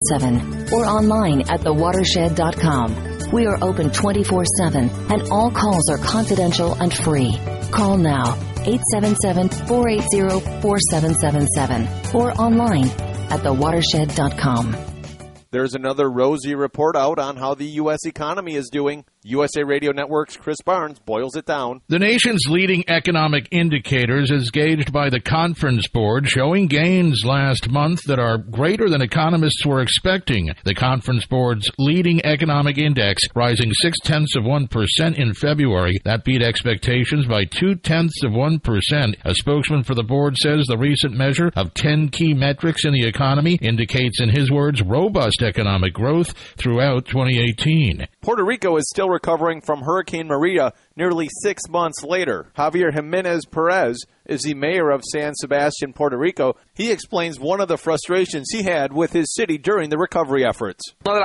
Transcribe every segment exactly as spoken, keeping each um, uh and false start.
seven or online at the watershed dot com. We are open twenty-four seven and all calls are confidential and free. Call now, eight seven seven, four eight zero, four seven seven seven or online at the watershed dot com. There's another rosy report out on how the U S economy is doing. U S A Radio Network's Chris Barnes boils it down. The nation's leading economic indicators, as gauged by the Conference Board, showing gains last month that are greater than economists were expecting. The Conference Board's leading economic index rising six-tenths of one percent in February. That beat expectations by two-tenths of one percent. A spokesman for the board says the recent measure of ten key metrics in the economy indicates, in his words, robust economic growth throughout twenty eighteen. Puerto Rico is still recovering from Hurricane Maria nearly six months later. Javier Jimenez Perez is the mayor of San Sebastian, Puerto Rico. He explains one of the frustrations he had with his city during the recovery efforts. One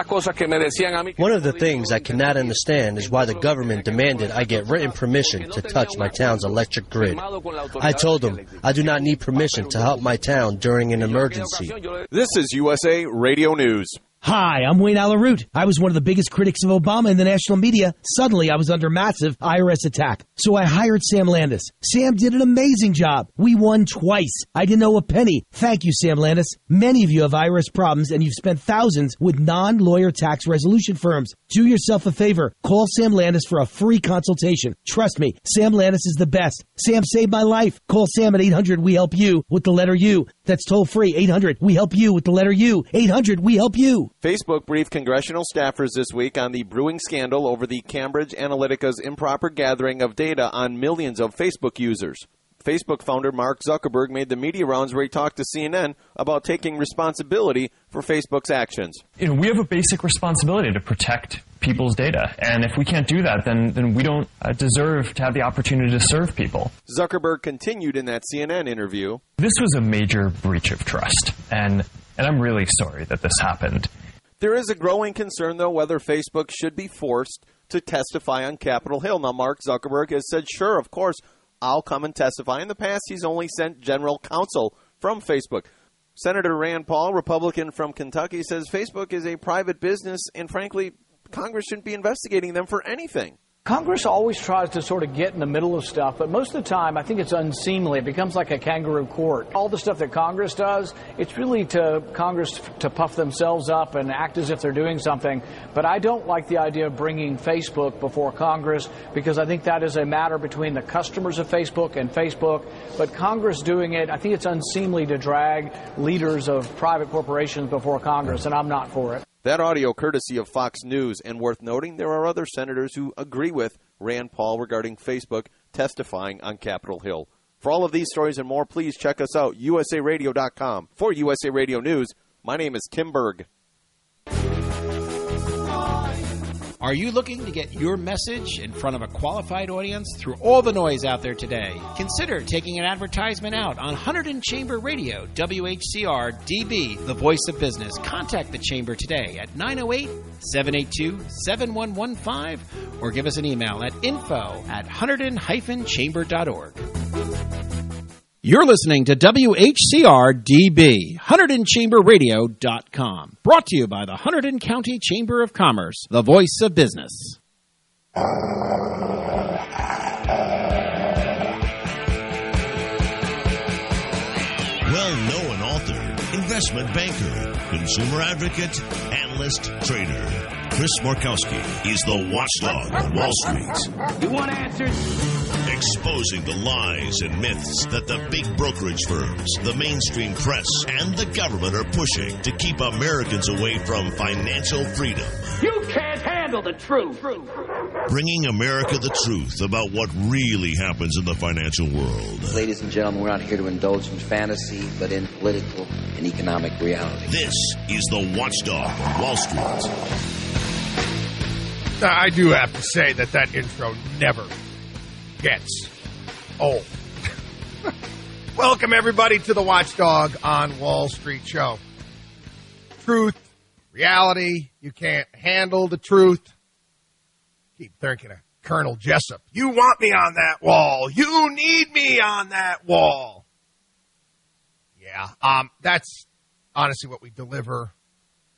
of the things I cannot understand is why the government demanded I get written permission to touch my town's electric grid. I told them I do not need permission to help my town during an emergency. This is U S A Radio News. Hi, I'm Wayne Alaroot. I was one of the biggest critics of Obama in the national media. Suddenly, I was under massive I R S attack. So I hired Sam Landis. Sam did an amazing job. We won twice. I didn't owe a penny. Thank you, Sam Landis. Many of you have I R S problems, and you've spent thousands with non-lawyer tax resolution firms. Do yourself a favor. Call Sam Landis for a free consultation. Trust me, Sam Landis is the best. Sam saved my life. Call Sam at eight hundred we help you with the letter U. That's toll free. eight hundred we help you with the letter U. eight hundred we help you. Facebook briefed congressional staffers this week on the brewing scandal over the Cambridge Analytica's improper gathering of data on millions of Facebook users. Facebook founder Mark Zuckerberg made the media rounds where he talked to C N N about taking responsibility for Facebook's actions. You know, we have a basic responsibility to protect people's data. And if we can't do that, then, then we don't uh, deserve to have the opportunity to serve people. Zuckerberg continued in that C N N interview. This was a major breach of trust, and, and I'm really sorry that this happened. There is a growing concern, though, whether Facebook should be forced to testify on Capitol Hill. Now, Mark Zuckerberg has said, sure, of course, I'll come and testify. In the past, he's only sent general counsel from Facebook. Senator Rand Paul, Republican from Kentucky, says Facebook is a private business, and frankly, Congress shouldn't be investigating them for anything. Congress always tries to sort of get in the middle of stuff, but most of the time I think it's unseemly. It becomes like a kangaroo court. All the stuff that Congress does, it's really to Congress to puff themselves up and act as if they're doing something. But I don't like the idea of bringing Facebook before Congress because I think that is a matter between the customers of Facebook and Facebook. But Congress doing it, I think it's unseemly to drag leaders of private corporations before Congress, and I'm not for it. That audio courtesy of Fox News, and worth noting, there are other senators who agree with Rand Paul regarding Facebook testifying on Capitol Hill. For all of these stories and more, please check us out, U S A radio dot com. For U S A Radio News, my name is Tim Berg. Are you looking to get your message in front of a qualified audience through all the noise out there today? Consider taking an advertisement out on Hunterdon Chamber Radio, W H C R D B, the voice of business. Contact the Chamber today at nine oh eight, seven eight two, seven one one five or give us an email at info at hunterdon dash chamber dot org. You're listening to W H C R D B, Hunterdon Chamber Radio dot com. Brought to you by the Hunterdon County Chamber of Commerce, the voice of business. Well-known author, investment banker, consumer advocate, analyst, trader. Chris Markowski is the watchdog on Wall Street. You want answers? Exposing the lies and myths that the big brokerage firms, the mainstream press, and the government are pushing to keep Americans away from financial freedom. You can't handle the truth. Bringing America the truth about what really happens in the financial world. Ladies and gentlemen, we're not here to indulge in fantasy, but in political and economic reality. This is the Watchdog on Wall Street. I do have to say that that intro never gets old. Welcome, everybody, to the Watchdog on Wall Street show. Truth, reality, you can't handle the truth. Keep thinking of Colonel Jessup. You want me on that wall. You need me on that wall. Yeah, um, that's honestly what we deliver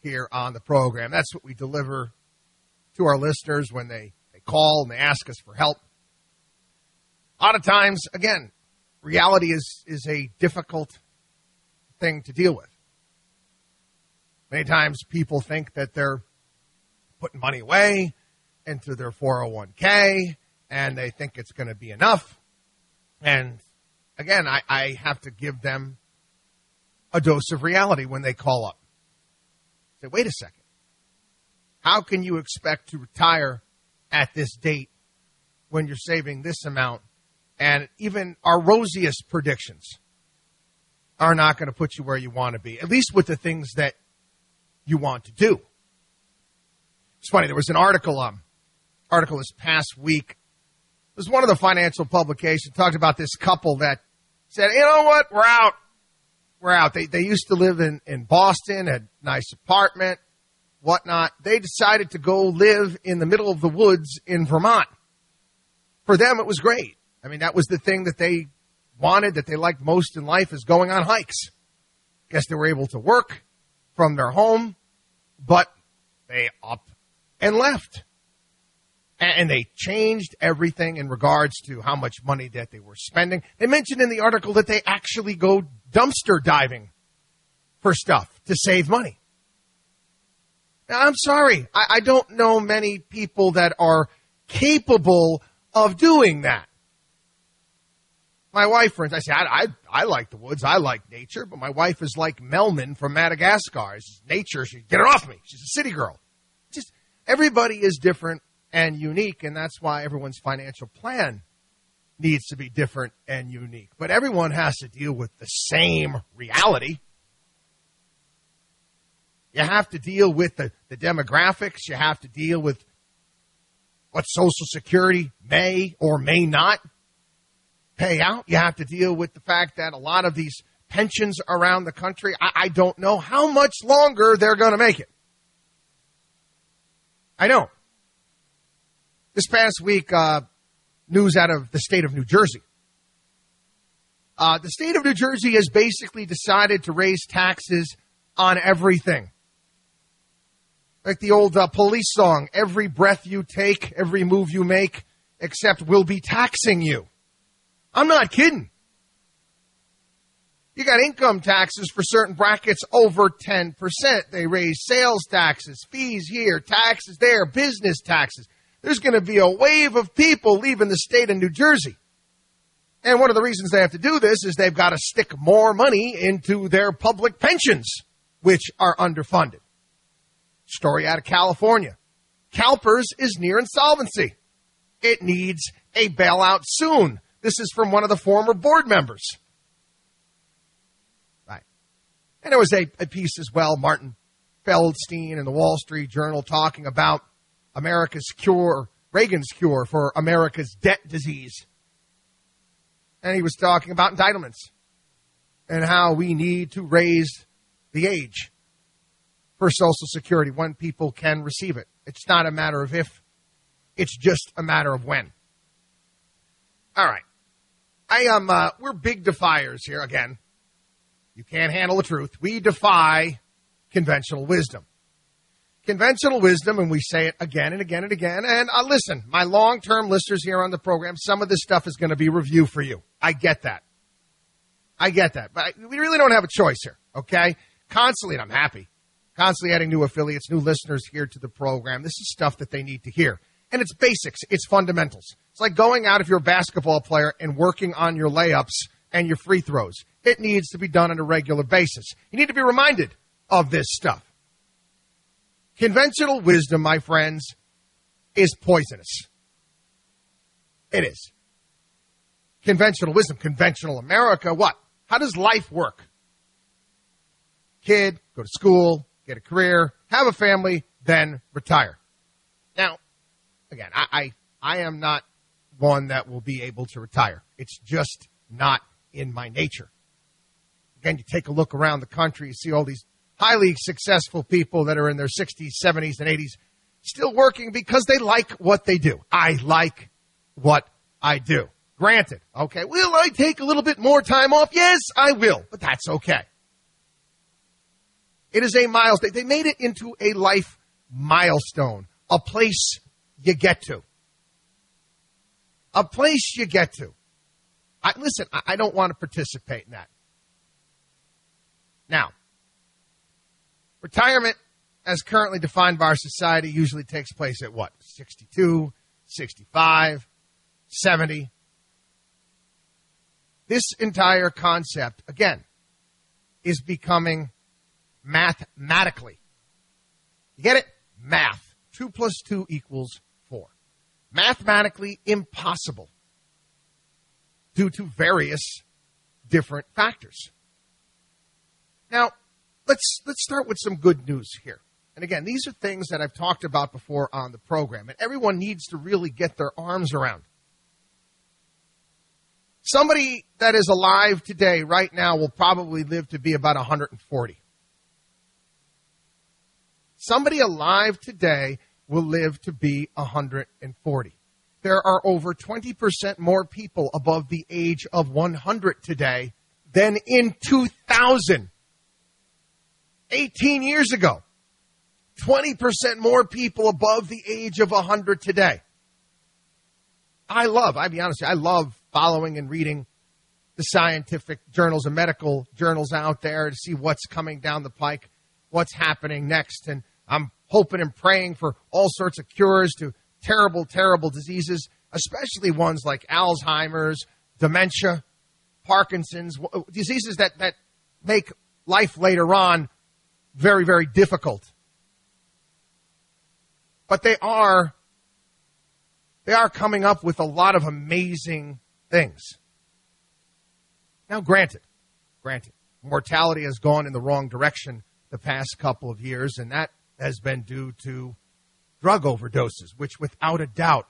here on the program. That's what we deliver to our listeners when they, they call and they ask us for help. A lot of times, again, reality is, is a difficult thing to deal with. Many times people think that they're putting money away into their four oh one k, and they think it's going to be enough. And again, I, I have to give them a dose of reality when they call up. Say, wait a second. How can you expect to retire at this date when you're saving this amount? And even our rosiest predictions are not going to put you where you want to be, at least with the things that you want to do. It's funny, there was an article um, article this past week. It was one of the financial publications, talked about this couple that said, you know what, we're out. We're out. They they used to live in, in Boston, had a nice apartment, whatnot. They decided to go live in the middle of the woods in Vermont. For them, it was great. I mean, that was the thing that they wanted, that they liked most in life, is going on hikes. Guess they were able to work from their home, but they up and left. And they changed everything in regards to how much money that they were spending. They mentioned in the article that they actually go dumpster diving for stuff to save money. Now, I'm sorry. I, I don't know many people that are capable of doing that. My wife, for instance, I say, I, I, I like the woods. I like nature. But my wife is like Melman from Madagascar. It's nature. She get it off me. She's a city girl. Just everybody is different and unique, and that's why everyone's financial plan needs to be different and unique. But everyone has to deal with the same reality. You have to deal with the, the demographics. You have to deal with what Social Security may or may not pay out. You have to deal with the fact that a lot of these pensions around the country, I, I don't know how much longer they're going to make it. I know. This past week, uh, news out of the state of New Jersey. Uh, the state of New Jersey has basically decided to raise taxes on everything. Like the old uh, Police song, every breath you take, every move you make, except we'll be taxing you. I'm not kidding. You got income taxes for certain brackets over ten percent. They raise sales taxes, fees here, taxes there, business taxes. There's going to be a wave of people leaving the state of New Jersey. And one of the reasons they have to do this is they've got to stick more money into their public pensions, which are underfunded. Story out of California. CalPERS is near insolvency. It needs a bailout soon. This is from one of the former board members. Right. And there was a, a piece as well, Martin Feldstein in the Wall Street Journal talking about America's cure, Reagan's cure for America's debt disease. And he was talking about entitlements and how we need to raise the age for Social Security when people can receive it. It's not a matter of if, it's just a matter of when. All right. I am, uh, we're big defiers here. Again, you can't handle the truth. We defy conventional wisdom. Conventional wisdom, and we say it again and again and again. And uh, listen, my long-term listeners here on the program, some of this stuff is going to be review for you. I get that. I get that. But I, we really don't have a choice here, okay? Constantly, and I'm happy, constantly adding new affiliates, new listeners here to the program. This is stuff that they need to hear. And it's basics. It's fundamentals. It's like going out if you're a basketball player and working on your layups and your free throws. It needs to be done on a regular basis. You need to be reminded of this stuff. Conventional wisdom, my friends, is poisonous. It is. Conventional wisdom, conventional America, what? How does life work? Kid, go to school, get a career, have a family, then retire. Now, again, I, I, I am not one that will be able to retire. It's just not in my nature. Again, you take a look around the country, you see all these highly successful people that are in their sixties, seventies, and eighties still working because they like what they do. I like what I do. Granted, okay, will I take a little bit more time off? Yes, I will, but that's okay. It is a milestone. They made it into a life milestone, a place you get to. A place you get to. I, listen, I, I don't want to participate in that. Now, retirement, as currently defined by our society, usually takes place at what? sixty-two, sixty-five, seventy. This entire concept, again, is becoming mathematically. You get it? Math. Two plus two equals four. Mathematically impossible due to various different factors. Now, let's let's start with some good news here. And again, these are things that I've talked about before on the program, and everyone needs to really get their arms around. Somebody that is alive today, right now, will probably live to be about one hundred forty. Somebody alive today will live to be one hundred forty. There are over twenty percent more people above the age of one hundred today than in two thousand. eighteen years ago. twenty percent more people above the age of one hundred today. I love, I'll be honest with you, I love following and reading the scientific journals and medical journals out there to see what's coming down the pike, what's happening next. And I'm hoping and praying for all sorts of cures to terrible, terrible diseases, especially ones like Alzheimer's, dementia, Parkinson's, diseases that, that make life later on very, very difficult. But they are, they are coming up with a lot of amazing things. Now, granted, granted, mortality has gone in the wrong direction the past couple of years, and that has been due to drug overdoses, which without a doubt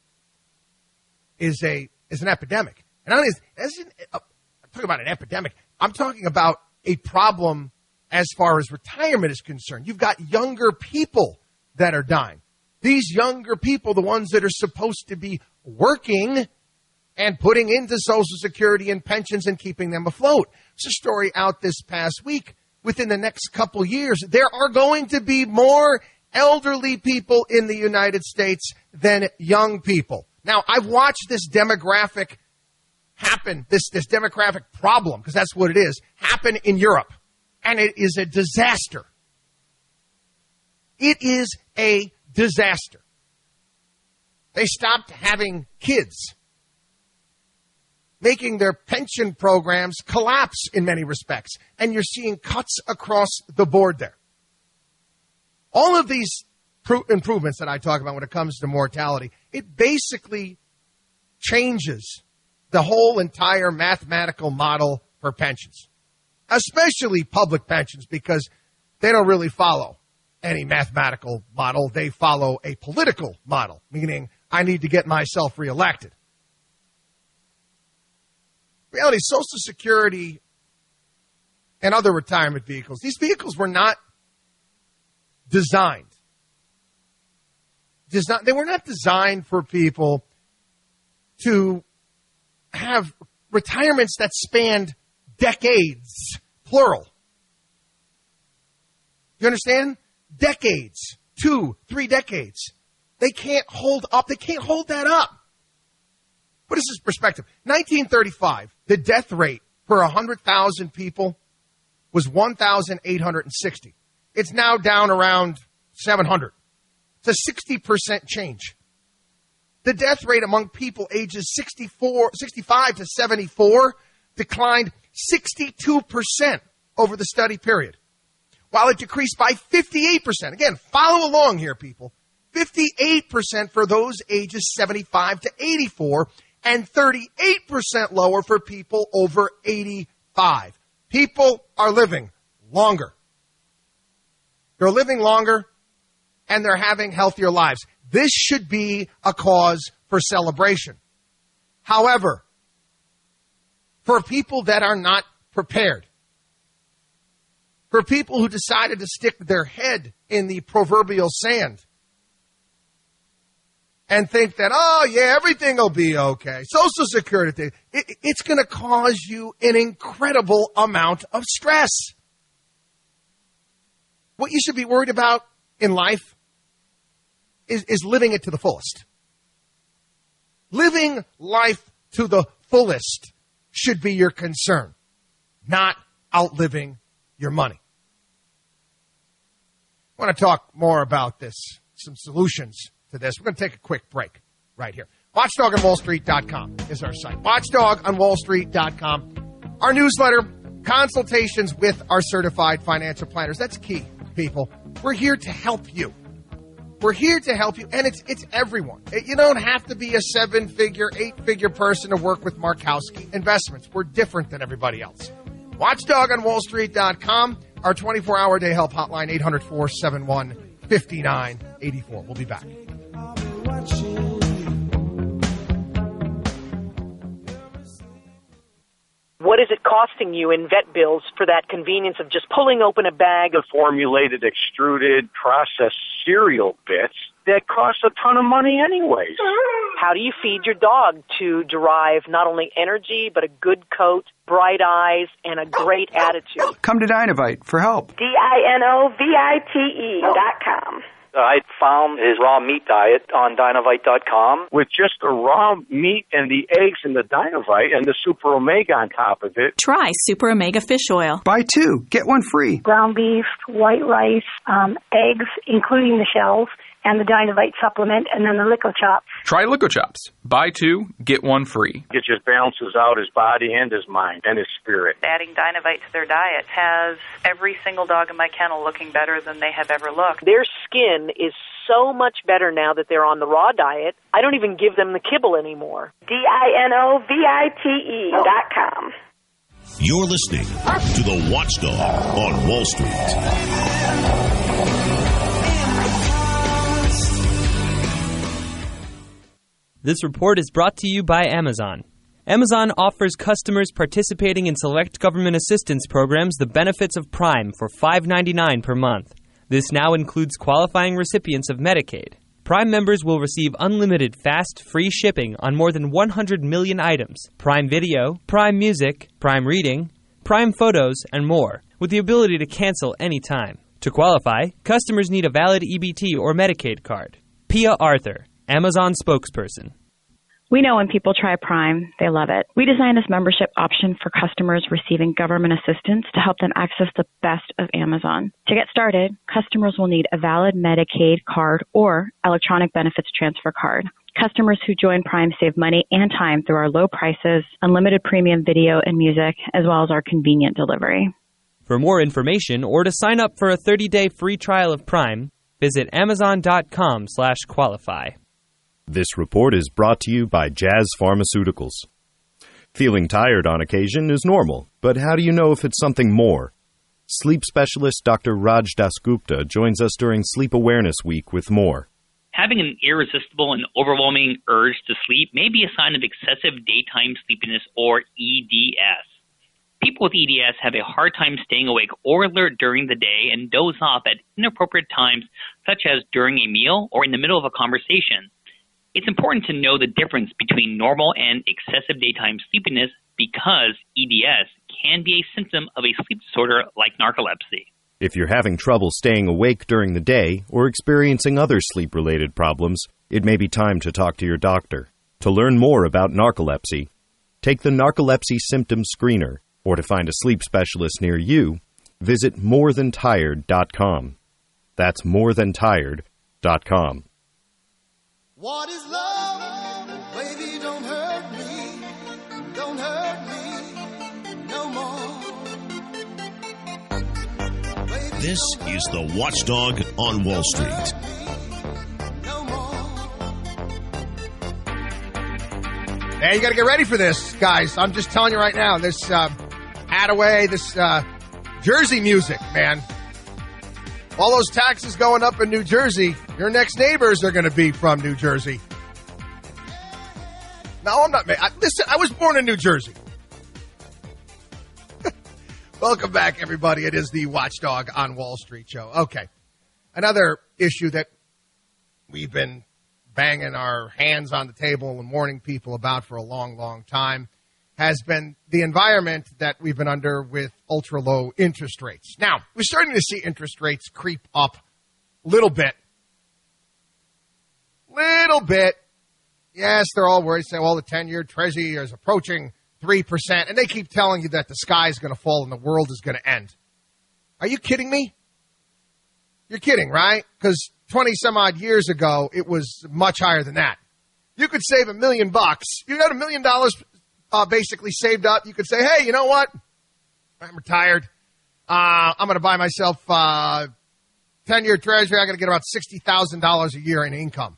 is a is an epidemic. And I'm talking about an epidemic. I'm talking about a problem as far as retirement is concerned. You've got younger people that are dying. These younger people, the ones that are supposed to be working and putting into Social Security and pensions and keeping them afloat. There's a story out this past week. Within the next couple years, there are going to be more elderly people in the United States than young people. Now, I've watched this demographic happen, this, this demographic problem, because that's what it is, happen in Europe. And it is a disaster. It is a disaster. They stopped having kids, making their pension programs collapse in many respects. And you're seeing cuts across the board there. All of these pro- improvements that I talk about when it comes to mortality, it basically changes the whole entire mathematical model for pensions, especially public pensions, because they don't really follow any mathematical model. They follow a political model, meaning I need to get myself reelected. Reality, Social Security and other retirement vehicles, these vehicles were not designed. Desi- they were not designed for people to have retirements that spanned decades, plural. You understand? Decades, two, three decades. They can't hold up. They can't hold that up. What is this perspective? nineteen thirty-five, the death rate per one hundred thousand people was one thousand eight hundred sixty. It's now down around seven hundred. It's a sixty percent change. The death rate among people ages sixty-four, sixty-five to seventy-four declined sixty-two percent over the study period, while it decreased by fifty-eight percent. Again, follow along here, people. fifty-eight percent for those ages seventy-five to eighty-four, and thirty-eight percent lower for people over eighty-five. People are living longer. They're living longer, and they're having healthier lives. This should be a cause for celebration. However, for people that are not prepared, for people who decided to stick their head in the proverbial sand and think that, oh, yeah, everything will be okay, Social Security, it, it's going to cause you an incredible amount of stress. what you should be worried about in life is, is living it to the fullest. Living life to the fullest should be your concern, not outliving your money. I want to talk more about this, some solutions to this. We're going to take a quick break right here. watchdog on wall street dot com is our site. watchdog on wall street dot com. Our newsletter, consultations with our certified financial planners. That's key, people. We're here to help you. We're here to help you, and it's it's everyone. You don't have to be a seven-figure, eight-figure person to work with Markowski Investments. We're different than everybody else. watchdog on wall street dot com, our twenty-four hour day help hotline, eight hundred, four seven one, five nine eight four. We'll be back. What is it costing you in vet bills for that convenience of just pulling open a bag of formulated, extruded, processed cereal bits that cost a ton of money anyways? How do you feed your dog to derive not only energy, but a good coat, bright eyes, and a great attitude? Come to Dinovite for help. D I N O V I T E dot com. I found his raw meat diet on Dinovite dot com. With just the raw meat and the eggs and the Dinovite and the Super Omega on top of it. Try Super Omega Fish Oil. Buy two, get one free. Ground beef, white rice, um, eggs, including the shells, and the Dinovite supplement, and then the Lico Chops. Try Lico Chops. Buy two, get one free. It just balances out his body and his mind and his spirit. Adding Dinovite to their diet has every single dog in my kennel looking better than they have ever looked. Their skin is so much better now that they're on the raw diet. I don't even give them the kibble anymore. D I N O V I T E dot com. You're listening to the Watchdog on Wall Street. This report is brought to you by Amazon. Amazon offers customers participating in select government assistance programs the benefits of Prime for five dollars and ninety-nine cents per month. This now includes qualifying recipients of Medicaid. Prime members will receive unlimited fast, free shipping on more than one hundred million items, Prime Video, Prime Music, Prime Reading, Prime Photos, and more, with the ability to cancel anytime. To qualify, customers need a valid E B T or Medicaid card. Pia Arthur, Amazon spokesperson. We know when people try Prime, they love it. We designed this membership option for customers receiving government assistance to help them access the best of Amazon. To get started, customers will need a valid Medicaid card or electronic benefits transfer card. Customers who join Prime save money and time through our low prices, unlimited premium video and music, as well as our convenient delivery. For more information or to sign up for a thirty-day free trial of Prime, visit amazon.com slash qualify. This report is brought to you by Jazz Pharmaceuticals. Feeling tired on occasion is normal, but how do you know if it's something more? Sleep specialist Doctor Raj Dasgupta joins us during Sleep Awareness Week with more. Having an irresistible and overwhelming urge to sleep may be a sign of excessive daytime sleepiness or E D S. People with E D S have a hard time staying awake or alert during the day and doze off at inappropriate times, such as during a meal or in the middle of a conversation. It's important to know the difference between normal and excessive daytime sleepiness because E D S can be a symptom of a sleep disorder like narcolepsy. If you're having trouble staying awake during the day or experiencing other sleep-related problems, it may be time to talk to your doctor. To learn more about narcolepsy, take the Narcolepsy Symptom Screener, or to find a sleep specialist near you, visit more than tired dot com. That's more than tired dot com. What is love? Baby, don't hurt me. Don't hurt me no more. Baby, this is the Watchdog on Wall Street. No Hey, you got to get ready for this, guys. I'm just telling you right now, this uh, Attaway, this uh, Jersey music, man. All those taxes going up in New Jersey, your next neighbors are going to be from New Jersey. No, I'm not. I, listen, I was born in New Jersey. Welcome back, everybody. It is the Watchdog on Wall Street show. Okay. Another issue that we've been banging our hands on the table and warning people about for a long, long time has been the environment that we've been under with ultra-low interest rates. Now, we're starting to see interest rates creep up a little bit. Little bit. Yes, they're all worried, saying, well, the ten-year Treasury is approaching three percent, and they keep telling you that the sky is going to fall and the world is going to end. Are you kidding me? You're kidding, right? Because twenty-some-odd years ago, it was much higher than that. You could save a million bucks. You got a million dollars uh, basically saved up. You could say, hey, you know what? I'm retired. Uh, I'm going to buy myself uh, ten-year Treasury. I'm going to get about sixty thousand dollars a year in income.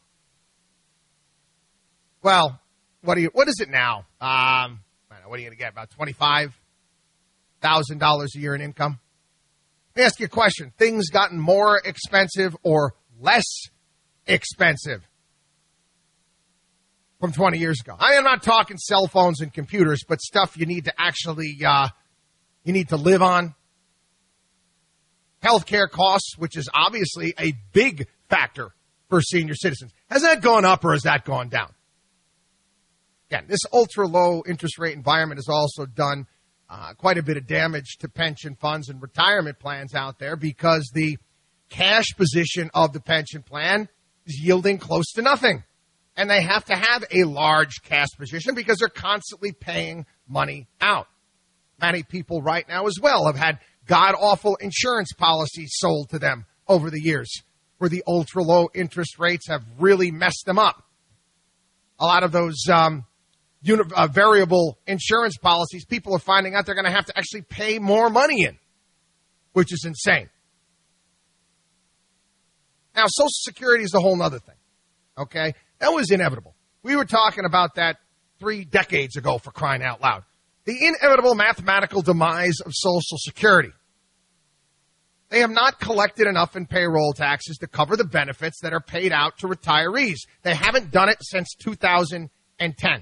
Well, what do you? What is it now? Um, I don't know, what are you going to get? About twenty-five thousand dollars a year in income? Let me ask you a question. Things gotten more expensive or less expensive from twenty years ago? I am not talking cell phones and computers, but stuff you need to actually, uh, you need to live on. Healthcare costs, which is obviously a big factor for senior citizens. Has that gone up or has that gone down? Again, this ultra-low interest rate environment has also done uh, quite a bit of damage to pension funds and retirement plans out there because the cash position of the pension plan is yielding close to nothing. And they have to have a large cash position because they're constantly paying money out. Many people right now as well have had god-awful insurance policies sold to them over the years where the ultra-low interest rates have really messed them up. A lot of those um, uni- uh, variable insurance policies, people are finding out they're going to have to actually pay more money in, which is insane. Now, Social Security is a whole other thing, okay? That was inevitable. We were talking about that three decades ago, for crying out loud. The inevitable mathematical demise of Social Security. They have not collected enough in payroll taxes to cover the benefits that are paid out to retirees. They haven't done it since two thousand ten.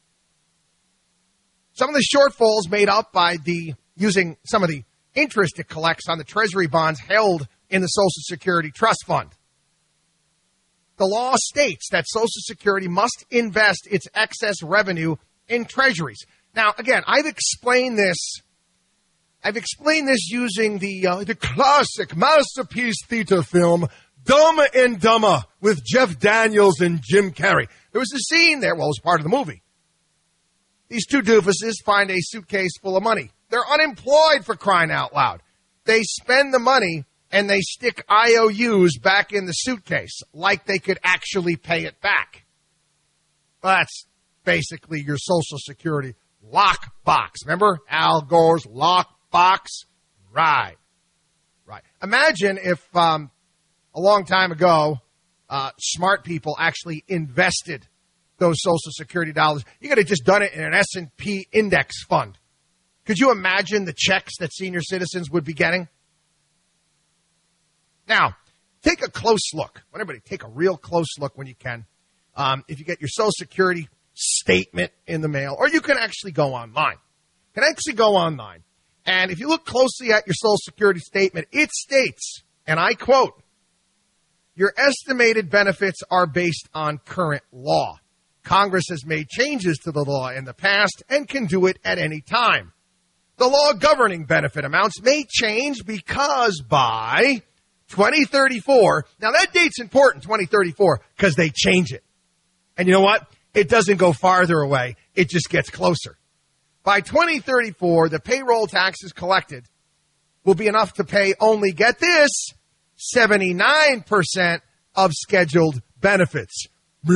Some of the shortfalls made up by the using some of the interest it collects on the Treasury bonds held in the Social Security Trust Fund. The law states that Social Security must invest its excess revenue in treasuries. Now, again, I've explained this. I've explained this using the uh, the classic masterpiece theater film Dumb and Dumber with Jeff Daniels and Jim Carrey. There was a scene there, well, it was part of the movie. These two doofuses find a suitcase full of money. They're unemployed, for crying out loud. They spend the money and they stick I O Us back in the suitcase like they could actually pay it back. Well, that's basically your Social Security lockbox. Remember Al Gore's lockbox? Right. Right. Imagine if um, a long time ago, uh, smart people actually invested those Social Security dollars. You could have just done it in an S and P index fund. Could you imagine the checks that senior citizens would be getting? Now, take a close look. Everybody, take a real close look when you can. Um, if you get your Social Security statement in the mail, or you can actually go online. You can actually go online. And if you look closely at your Social Security statement, it states, and I quote, your estimated benefits are based on current law. Congress has made changes to the law in the past and can do it at any time. The law governing benefit amounts may change because by twenty thirty-four, now that date's important, twenty thirty-four, because they change it. And you know what? It doesn't go farther away. It just gets closer. By twenty thirty-four, the payroll taxes collected will be enough to pay only, get this, seventy-nine percent of scheduled benefits.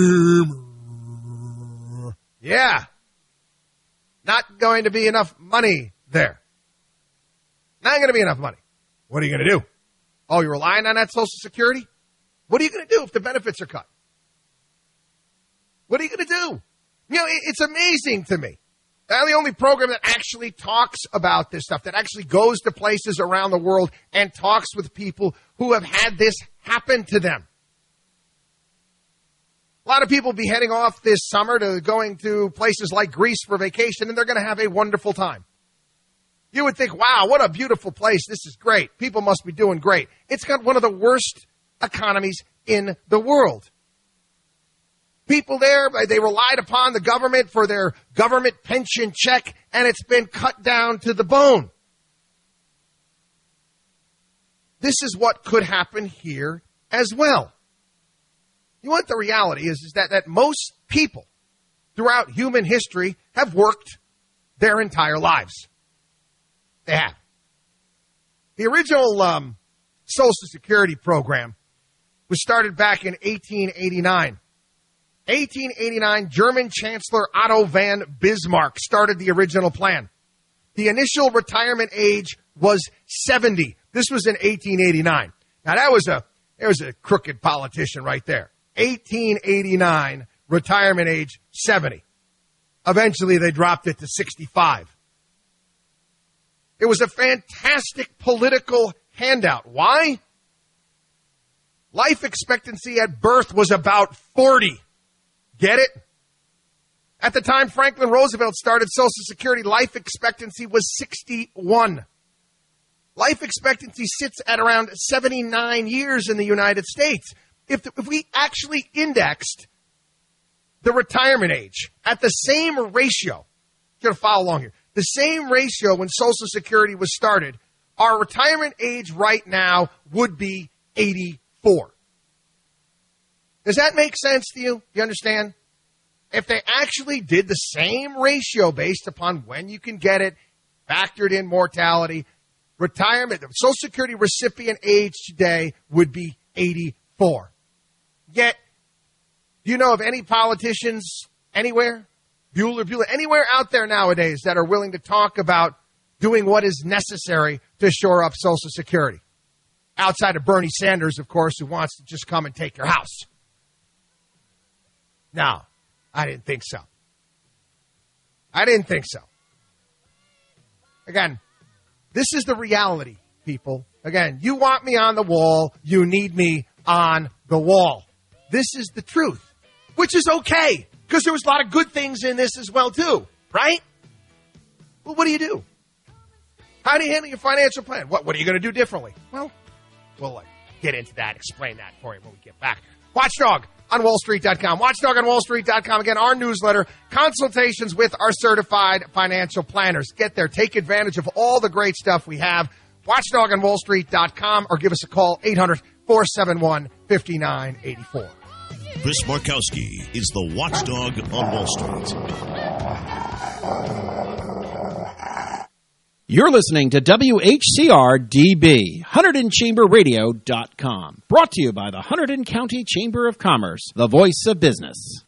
Yeah. Not going to be enough money there. Not going to be enough money. What are you going to do? Oh, you're relying on that Social Security? What are you going to do if the benefits are cut? What are you going to do? You know, it's amazing to me. They're the only program that actually talks about this stuff, that actually goes to places around the world and talks with people who have had this happen to them. A lot of people will be heading off this summer to going to places like Greece for vacation, and they're going to have a wonderful time. You would think, wow, what a beautiful place. This is great. People must be doing great. It's got one of the worst economies in the world. People there, they relied upon the government for their government pension check, and it's been cut down to the bone. This is what could happen here as well. You know what the reality is, is that, that most people throughout human history have worked their entire lives. They have. The original um, Social Security program was started back in eighteen eighty-nine. eighteen eighty-nine, German Chancellor Otto von Bismarck started the original plan. The initial retirement age was seventy. This was in eighteen eighty-nine. Now that was a, there was a crooked politician right there. eighteen eighty-nine, retirement age seventy. Eventually they dropped it to sixty-five. It was a fantastic political handout. Why? Life expectancy at birth was about forty. Get it? At the time Franklin Roosevelt started Social Security, life expectancy was sixty-one. Life expectancy sits at around seventy-nine years in the United States. If, the, if we actually indexed the retirement age at the same ratio, you're going to follow along here, the same ratio when Social Security was started, our retirement age right now would be eighty-four. Does that make sense to you? You understand? If they actually did the same ratio based upon when you can get it, factored in mortality, retirement, the Social Security recipient age today would be eighty-four. Yet, do you know of any politicians anywhere, Bueller, Bueller, anywhere out there nowadays that are willing to talk about doing what is necessary to shore up Social Security? Outside of Bernie Sanders, of course, who wants to just come and take your house. No, I didn't think so. I didn't think so. Again, this is the reality, people. Again, you want me on the wall, you need me on the wall. This is the truth, which is okay, because there was a lot of good things in this as well, too, right? Well, what do you do? How do you handle your financial plan? What, what are you going to do differently? Well, we'll uh, get into that, explain that for you when we get back. Watchdog on Wall Street dot com. Watchdog on Wall Street dot com. Again, our newsletter, consultations with our certified financial planners. Get there. Take advantage of all the great stuff we have. Watchdog on Wall Street dot com or give us a call, eight hundred, four seven one, five nine eight four. Chris Markowski is the Watchdog on Wall Street. You're listening to W H C R D B, Hunterdon Chamber Radio dot com. Brought to you by the Hunterdon County Chamber of Commerce, the voice of business.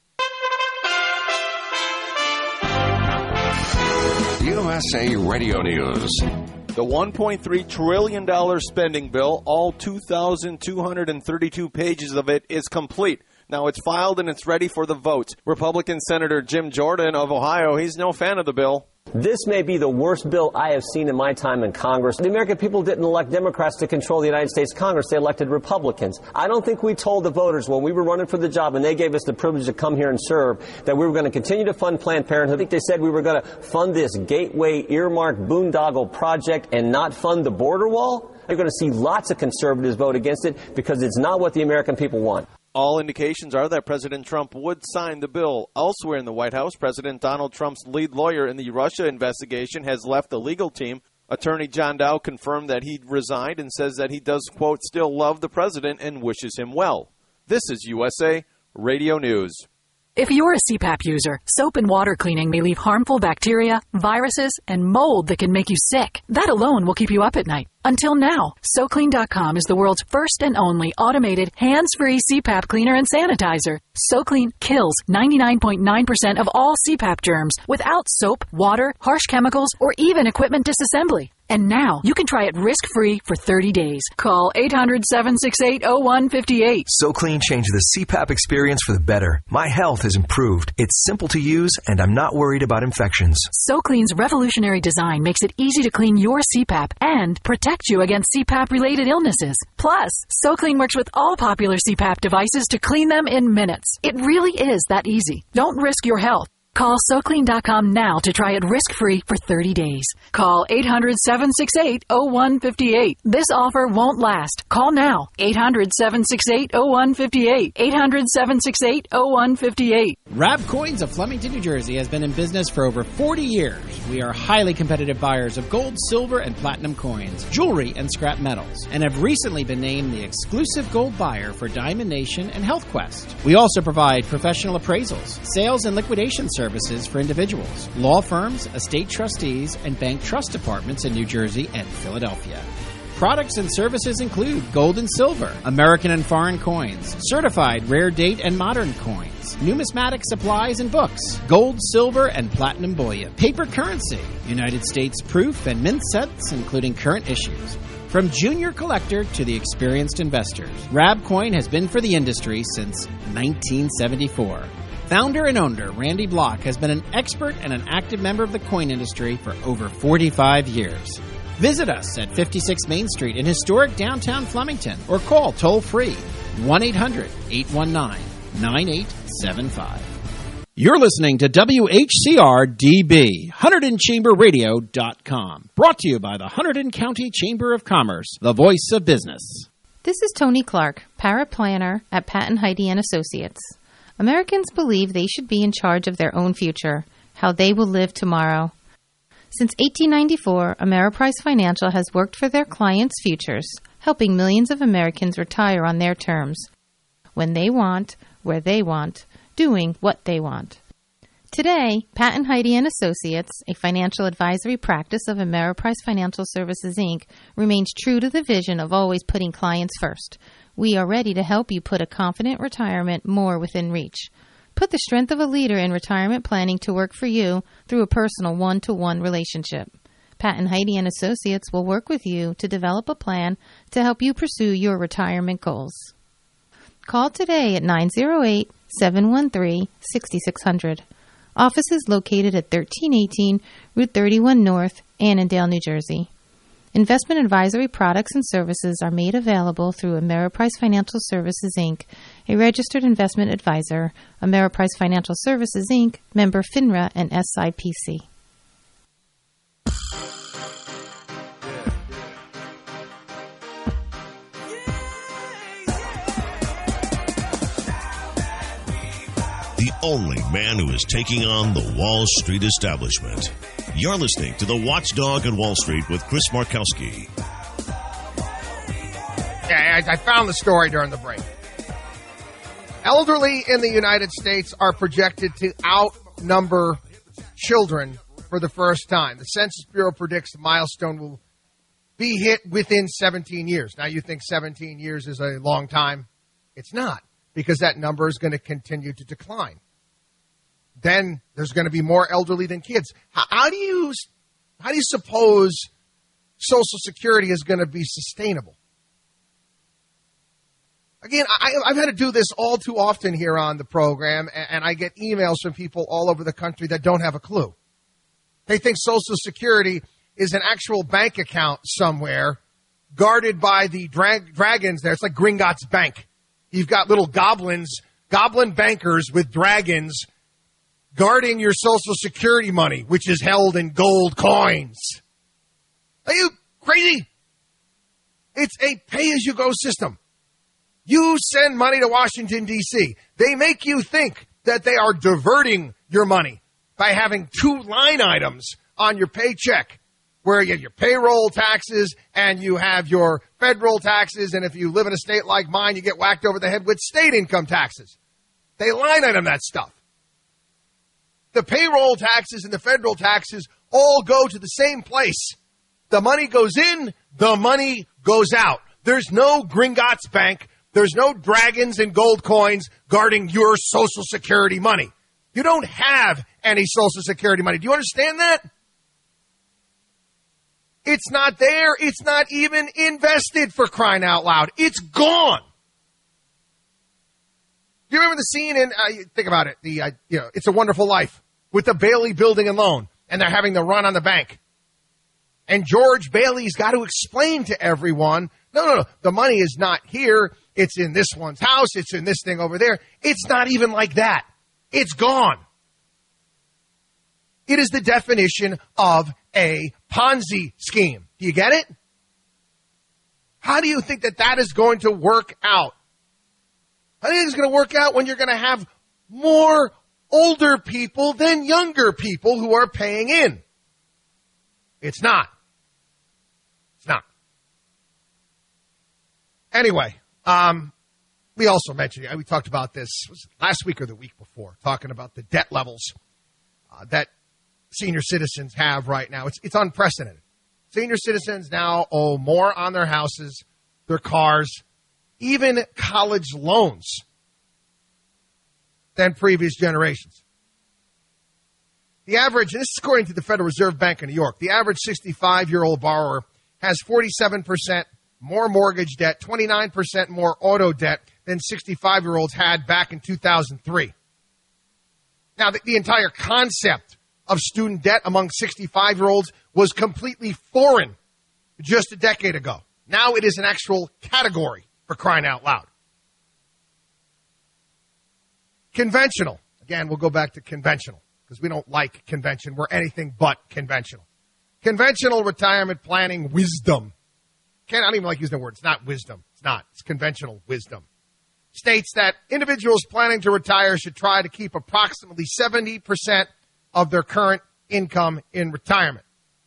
U S A Radio News. The one point three trillion dollars spending bill, all two thousand two hundred thirty-two pages of it, is complete. Now it's filed and it's ready for the vote. Republican Senator Jim Jordan of Ohio, he's no fan of the bill. This may be the worst bill I have seen in my time in Congress. The American people didn't elect Democrats to control the United States Congress. They elected Republicans. I don't think we told the voters when we were running for the job and they gave us the privilege to come here and serve that we were going to continue to fund Planned Parenthood. I think they said we were going to fund this gateway earmark boondoggle project and not fund the border wall. You're going to see lots of conservatives vote against it because it's not what the American people want. All indications are that President Trump would sign the bill. Elsewhere in the White House, President Donald Trump's lead lawyer in the Russia investigation has left the legal team. Attorney John Dow confirmed that he'd resigned and says that he does, quote, still love the president and wishes him well. This is U S A Radio News. If you're a C PAP user, soap and water cleaning may leave harmful bacteria, viruses, and mold that can make you sick. That alone will keep you up at night. Until now, So Clean dot com is the world's first and only automated, hands-free C PAP cleaner and sanitizer. SoClean kills ninety-nine point nine percent of all C PAP germs without soap, water, harsh chemicals, or even equipment disassembly. And now, you can try it risk-free for thirty days. Call eight hundred, seven six eight, zero one five eight. SoClean changed the C PAP experience for the better. My health has improved. It's simple to use, and I'm not worried about infections. SoClean's revolutionary design makes it easy to clean your C PAP and protect you against C PAP-related illnesses. Plus, SoClean works with all popular C PAP devices to clean them in minutes. It really is that easy. Don't risk your health. Call So Clean dot com now to try it risk-free for thirty days. Call eight hundred, seven six eight, zero one five eight. This offer won't last. Call now. eight hundred, seven six eight, zero one five eight. eight hundred, seven six eight, zero one five eight. Rab Coins of Flemington, New Jersey has been in business for over forty years. We are highly competitive buyers of gold, silver, and platinum coins, jewelry, and scrap metals, and have recently been named the exclusive gold buyer for Diamond Nation and Health Quest. We also provide professional appraisals, sales and liquidation services for individuals, law firms, estate trustees, and bank trust departments in New Jersey and Philadelphia. Products and services include gold and silver, American and foreign coins, certified rare date and modern coins, numismatic supplies and books, gold, silver, and platinum bullion, paper currency, United States proof and mint sets, including current issues. From junior collector to the experienced investors, Rabcoin has been for the industry since nineteen seventy-four. Founder and owner Randy Block has been an expert and an active member of the coin industry for over forty-five years. Visit us at fifty-six Main Street in historic downtown Flemington or call toll-free one eight hundred, eight one nine, nine eight seven five. You're listening to W H C R D B, Hunterdon Chamber Radio dot com. Brought to you by the Hunterdon County Chamber of Commerce, the voice of business. This is Tony Clark, paraplanner at Patton Heidi and Associates. Americans believe they should be in charge of their own future, how they will live tomorrow. Since eighteen ninety-four, Ameriprise Financial has worked for their clients' futures, helping millions of Americans retire on their terms, when they want, where they want, doing what they want. Today, Patton Heidi and Associates, a financial advisory practice of Ameriprise Financial Services, Incorporated, remains true to the vision of always putting clients first. We are ready to help you put a confident retirement more within reach. Put the strength of a leader in retirement planning to work for you through a personal one-to-one relationship. Patton Heidi and Associates will work with you to develop a plan to help you pursue your retirement goals. Call today at nine zero eight, seven one three, six six zero zero. Office is located at thirteen eighteen Route thirty-one North, Annandale, New Jersey. Investment advisory products and services are made available through Ameriprise Financial Services, Incorporated, a registered investment advisor, Ameriprise Financial Services, Incorporated, member FINRA and S I P C. The only man who is taking on the Wall Street establishment. You're listening to The Watchdog on Wall Street with Chris Markowski. Yeah, I, I found the story during the break. Elderly in the United States are projected to outnumber children for the first time. The Census Bureau predicts the milestone will be hit within seventeen years. Now, you think seventeen years is a long time? It's not, because that number is going to continue to decline. Then there's going to be more elderly than kids. How, how do you how do you suppose Social Security is going to be sustainable? Again, I, I've had to do this all too often here on the program, and, and I get emails from people all over the country that don't have a clue. They think Social Security is an actual bank account somewhere guarded by the dra- dragons there. It's like Gringotts Bank. You've got little goblins, goblin bankers with dragons guarding your Social Security money, which is held in gold coins. Are you crazy? It's a pay-as-you-go system. You send money to Washington, D C They make you think that they are diverting your money by having two line items on your paycheck, where you have your payroll taxes and you have your federal taxes, and if you live in a state like mine, you get whacked over the head with state income taxes. They line item that stuff. The payroll taxes and the federal taxes all go to the same place. The money goes in, the money goes out. There's no Gringotts Bank. There's no dragons and gold coins guarding your Social Security money. You don't have any Social Security money. Do you understand that? It's not there. It's not even invested, for crying out loud. It's gone. Do you remember the scene in, uh, think about it, the uh, you know, It's a Wonderful Life with the Bailey Building and Loan, and they're having the run on the bank. And George Bailey's got to explain to everyone, no, no, no, the money is not here. It's in this one's house. It's in this thing over there. It's not even like that. It's gone. It is the definition of a Ponzi scheme. Do you get it? How do you think that that is going to work out? How do you think it's going to work out when you're going to have more older people than younger people who are paying in? It's not. It's not. Anyway, um, we also mentioned, we talked about this was it last week or the week before, talking about the debt levels uh, that senior citizens have right now. It's, it's unprecedented. Senior citizens now owe more on their houses, their cars, even college loans than previous generations. The average, and this is according to the Federal Reserve Bank of New York, the average sixty-five-year-old borrower has forty-seven percent more mortgage debt, twenty-nine percent more auto debt than sixty-five-year-olds had back in two thousand three. Now, the, the entire concept of student debt among sixty-five-year-olds was completely foreign just a decade ago. Now it is an actual category, for crying out loud. Conventional. Again, we'll go back to conventional because we don't like convention. We're anything but conventional. Conventional retirement planning wisdom. Can't, I don't even like using the word. It's not wisdom. It's not. It's conventional wisdom. States that individuals planning to retire should try to keep approximately seventy percent of their current income in retirement.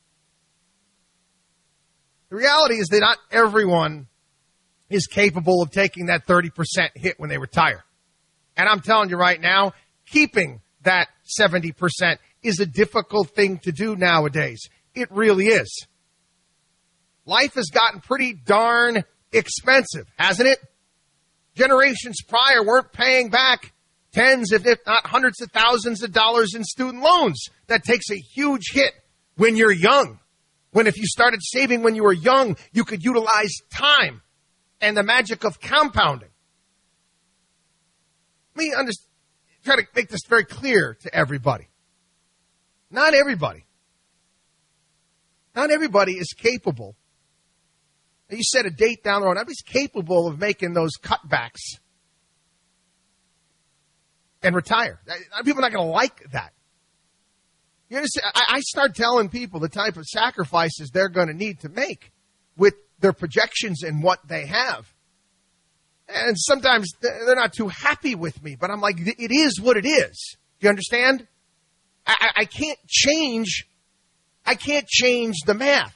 The reality is that not everyone is capable of taking that thirty percent hit when they retire. And I'm telling you right now, keeping that seventy percent is a difficult thing to do nowadays. It really is. Life has gotten pretty darn expensive, hasn't it? Generations prior weren't paying back tens, if not hundreds of thousands of dollars in student loans. That takes a huge hit when you're young. When if you started saving when you were young, you could utilize time and the magic of compounding. Let me understand, try to make this very clear to everybody. Not everybody. Not everybody is capable. You set a date down the road. Nobody's capable of making those cutbacks and retire. People are not going to like that. You understand? I start telling people the type of sacrifices they're going to need to make with their projections and what they have. And sometimes they're not too happy with me, but I'm like, it is what it is. Do you understand? I, I can't change. I can't change the math.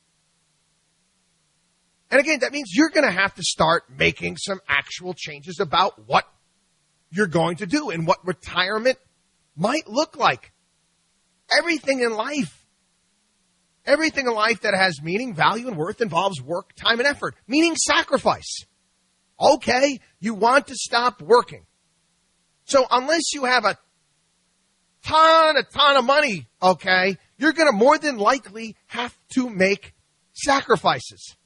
And again, that means you're going to have to start making some actual changes about what you're going to do and what retirement might look like. Everything in life, everything in life that has meaning, value, and worth involves work, time, and effort, meaning sacrifice. Okay, you want to stop working. So unless you have a ton, a ton of money, okay, you're going to more than likely have to make sacrifices.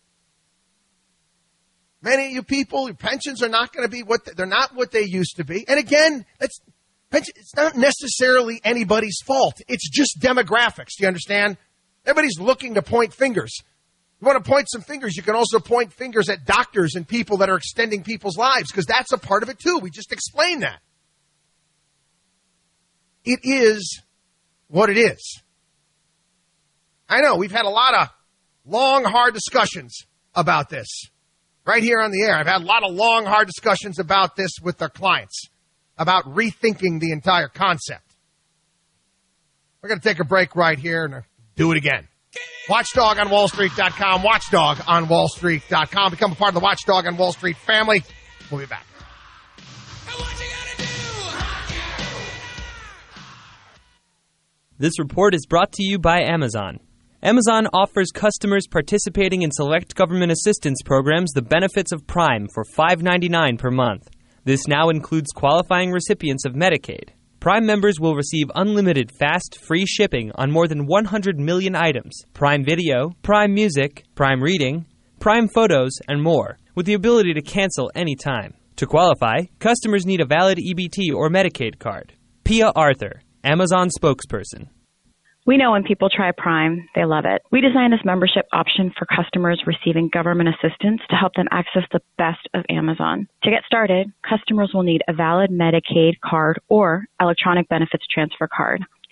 Many of you people, your pensions are not going to be what, they're not what they used to be. And again, it's, it's not necessarily anybody's fault. It's just demographics. Do you understand? Everybody's looking to point fingers. You want to point some fingers, you can also point fingers at doctors and people that are extending people's lives, because that's a part of it too. We just explained that. It is what it is. I know we've had a lot of long, hard discussions about this right here on the air. I've had a lot of long, hard discussions about this with our clients, about rethinking the entire concept. We're going to take a break right here and do it again. Watchdog on Wall Street dot com, Watchdog on Wall Street dot com. Become a part of the Watchdog on Wall Street family. We'll be back. This report is brought to you by Amazon. Amazon offers customers participating in select government assistance programs the benefits of Prime for five dollars and ninety-nine cents per month. This now includes qualifying recipients of Medicaid. Prime members will receive unlimited fast, free shipping on more than one hundred million items, Prime Video, Prime Music, Prime Reading, Prime Photos, and more, with the ability to cancel anytime. To qualify, customers need a valid E B T or Medicaid card. Pia Arthur, Amazon spokesperson. We know when people try Prime, they love it. We designed this membership option for customers receiving government assistance to help them access the best of Amazon. To get started, customers will need a valid Medicaid card or electronic benefits transfer card.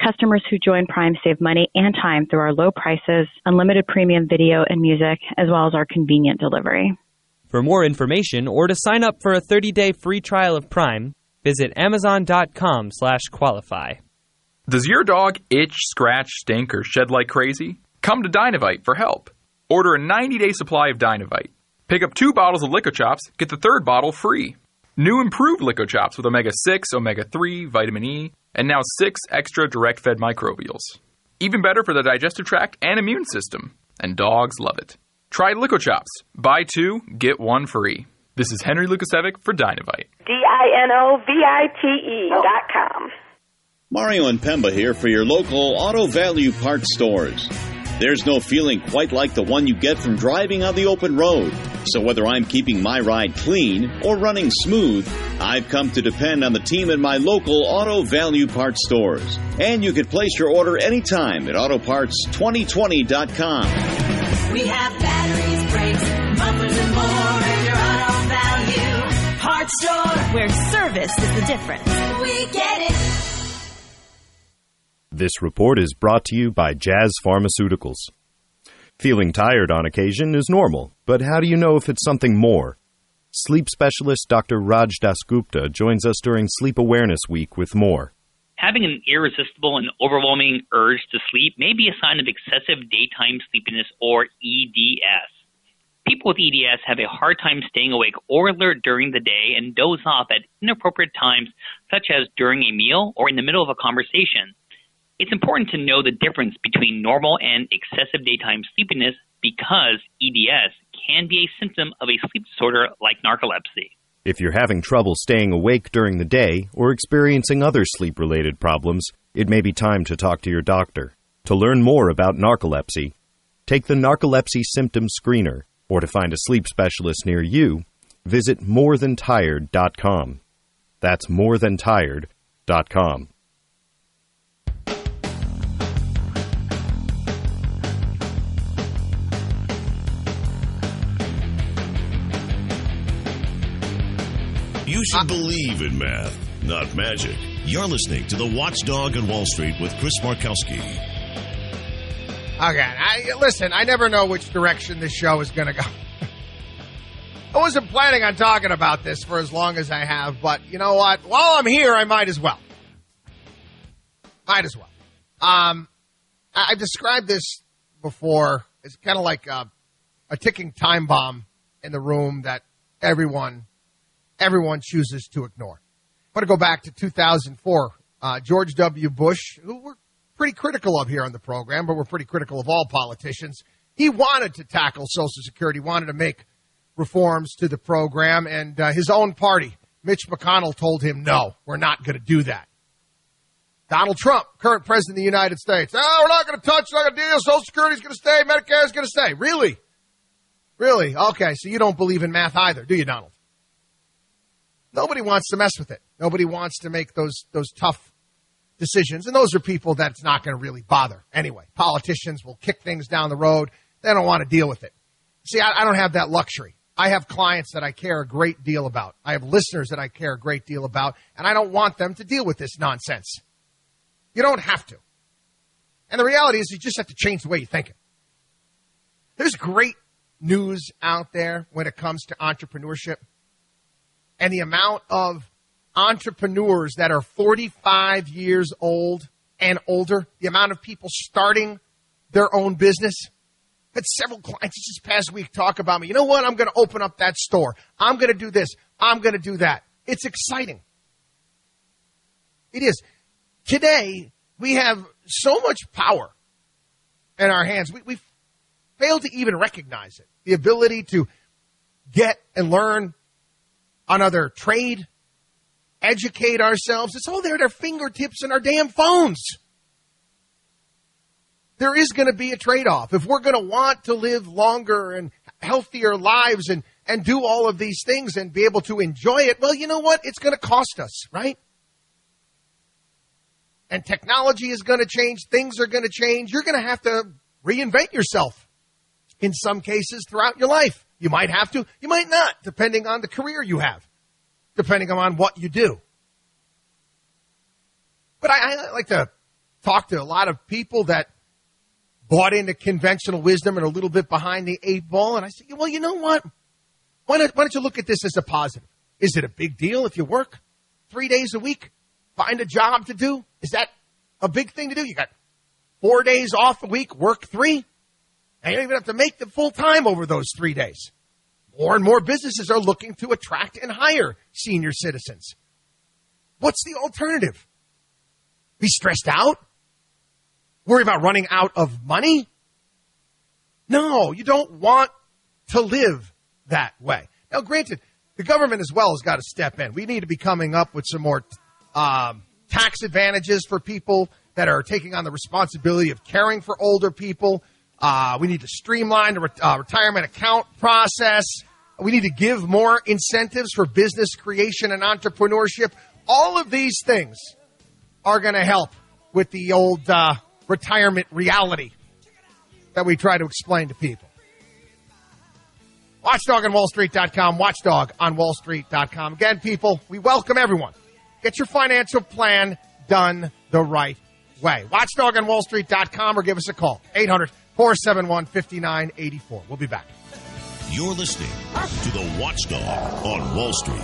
Customers who join Prime save money and time through our low prices, unlimited premium video and music, as well as our convenient delivery. For more information or to sign up for a thirty-day free trial of Prime, visit amazon.com slash qualify. Does your dog itch, scratch, stink, or shed like crazy? Come to Dynavite for help. Order a ninety-day supply of Dynavite. Pick up two bottles of LicoChops, get the third bottle free. New improved LicoChops with omega six, omega three, vitamin E, and now six extra direct-fed microbials. Even better for the digestive tract and immune system. And dogs love it. Try LicoChops. Buy two, get one free. This is Henry Lukasevic for Dynavite. D I N O V I T E dot com. Mario and Pemba here for your local Auto Value Parts stores. There's no feeling quite like the one you get from driving on the open road. So whether I'm keeping my ride clean or running smooth, I've come to depend on the team in my local Auto Value Parts stores. And you can place your order anytime at auto parts twenty twenty dot com. We have batteries, brakes, bumpers, and more at your Auto Value Parts store, where service is the difference. We get it. This report is brought to you by Jazz Pharmaceuticals. Feeling tired on occasion is normal, but how do you know if it's something more? Sleep specialist Doctor Raj Dasgupta joins us during Sleep Awareness Week with more. Having an irresistible and overwhelming urge to sleep may be a sign of excessive daytime sleepiness, or E D S. People with E D S have a hard time staying awake or alert during the day and doze off at inappropriate times, such as during a meal or in the middle of a conversation. It's important to know the difference between normal and excessive daytime sleepiness, because E D S can be a symptom of a sleep disorder like narcolepsy. If you're having trouble staying awake during the day or experiencing other sleep-related problems, it may be time to talk to your doctor. To learn more about narcolepsy, take the Narcolepsy Symptom Screener, or to find a sleep specialist near you, visit more than tired dot com. That's more than tired dot com. You should believe in math, not magic. You're listening to The Watchdog on Wall Street with Chris Markowski. Okay, I, listen, I never know which direction this show is going to go. I wasn't planning on talking about this for as long as I have, but you know what? While I'm here, I might as well. Might as well. Um, I, I've described this before. It's kind of like a, a ticking time bomb in the room that everyone everyone chooses to ignore. I want to go back to two thousand four. Uh, George W. Bush, who we're pretty critical of here on the program, but we're pretty critical of all politicians. He wanted to tackle Social Security, wanted to make reforms to the program, and uh, his own party, Mitch McConnell, told him, no, we're not going to do that. Donald Trump, current president of the United States, oh, we're not going to touch, not going to deal, Social Security's going to stay, Medicare's going to stay. Really? Really? Okay, so you don't believe in math either, do you, Donald? Nobody wants to mess with it. Nobody wants to make those those tough decisions. And those are people that it's not going to really bother. Anyway, politicians will kick things down the road. They don't want to deal with it. See, I, I don't have that luxury. I have clients that I care a great deal about. I have listeners that I care a great deal about. And I don't want them to deal with this nonsense. You don't have to. And the reality is you just have to change the way you're thinking. There's great news out there when it comes to entrepreneurship. And the amount of entrepreneurs that are forty-five years old and older, the amount of people starting their own business. I had several clients this past week talk about me. You know what? I'm going to open up that store. I'm going to do this. I'm going to do that. It's exciting. It is. Today, we have so much power in our hands. We, we fail to even recognize it. The ability to get and learn another trade, educate ourselves. It's all there at our fingertips and our damn phones. There is going to be a trade-off. If we're going to want to live longer and healthier lives and, and do all of these things and be able to enjoy it, well, you know what? It's going to cost us, right? And technology is going to change. Things are going to change. You're going to have to reinvent yourself in some cases throughout your life. You might have to. You might not, depending on the career you have, depending on what you do. But I, I like to talked to a lot of people that bought into conventional wisdom and are a little bit behind the eight ball. And I said, well, you know what? Why don't, why don't you look at this as a positive? Is it a big deal if you work three days a week? Find a job to do? Is that a big thing to do? You got four days off a week, work three. And you don't even have to make them full time over those three days. More and more businesses are looking to attract and hire senior citizens. What's the alternative? Be stressed out? Worry about running out of money? No, you don't want to live that way. Now, granted, the government as well has got to step in. We need to be coming up with some more um, tax advantages for people that are taking on the responsibility of caring for older people. Uh, we need to streamline the re- uh, retirement account process. We need to give more incentives for business creation and entrepreneurship. All of these things are going to help with the old uh, retirement reality that we try to explain to people. Watchdog on Wall Street dot com, Watchdog on Wall Street dot com. Again, people, we welcome everyone. Get your financial plan done the right way. Watchdog on Wall Street dot com or give us a call. eight hundred, four seven one, five nine eight four. We'll be back. You're listening to the Watchdog on Wall Street.